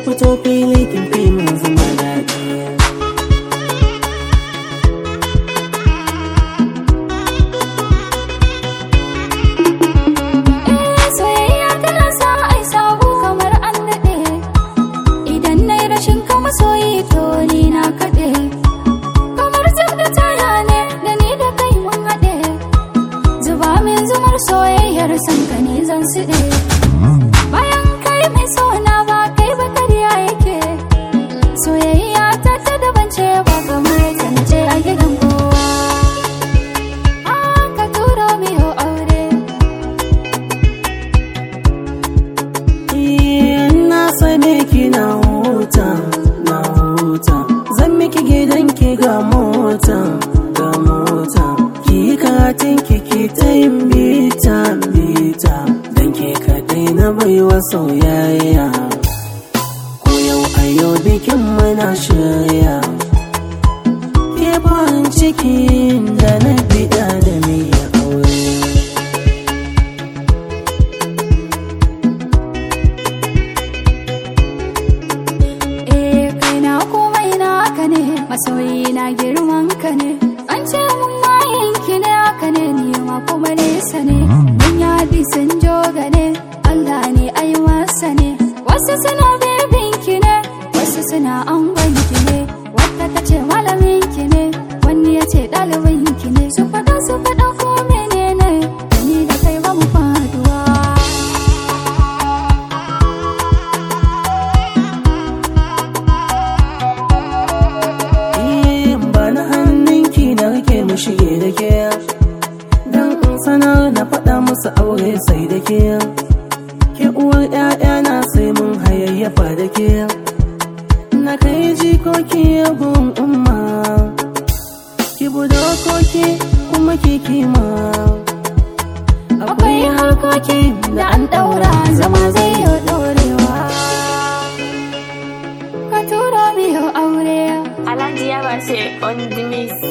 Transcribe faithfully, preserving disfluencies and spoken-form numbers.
fito fili kin fi mun zama daɗi. Eh soyayya tana sa ai sabo kamar an daɗe, idan nayi rashin ka masoyi to ni na kaɗe, kamar zub da taya ne da ni da kai mun haɗe, zuba min zumar soyayyar sanka ne zan siɗe. Bayan kai mai sona ba kai ba karya yake, soyayya ta ta daban ce ba kamar zance a gidan kowa. Ah, ka tura miyo aure. Eh, na sane ki na huta, na huta. Zan miki gidan ki ga mota, ga mota. Ki yi katin ki ki ta yin bita, bita. Dan ke kaɗai na baiwa soyayya. Ko yau a yau bikin muna shirya. Ke farin cikin da na bida da miya aure. Eh kai na komai na ka ne, masoyi na girman ka ne, an ce mun mayin ki ne haka ne, ni ma kuma nesa ne, mun yadi sun joga ne, Allah ne ai masa ne, wasu suna bebin ki ne, wasu suna angon ki ne, wata ta ce malamin ki ne, wani ya ce ɗalibin ki ne, su faɗa su faɗa ko menene, da ni da kai ba mu faduwa. Na hannunki na rike mu shige da ke, don in sanar na faɗa musu aure sai da ke. Ke uwar ‘ya'yana sai mun hayayyafa da ke, na kai jikoki gun umma. Ki budokoki kuma ki kima, Akwai harkoki da an ɗaura zama zai yi ɗorewa. Ka tura miyo aure. Alhaji Yabashe on the mix.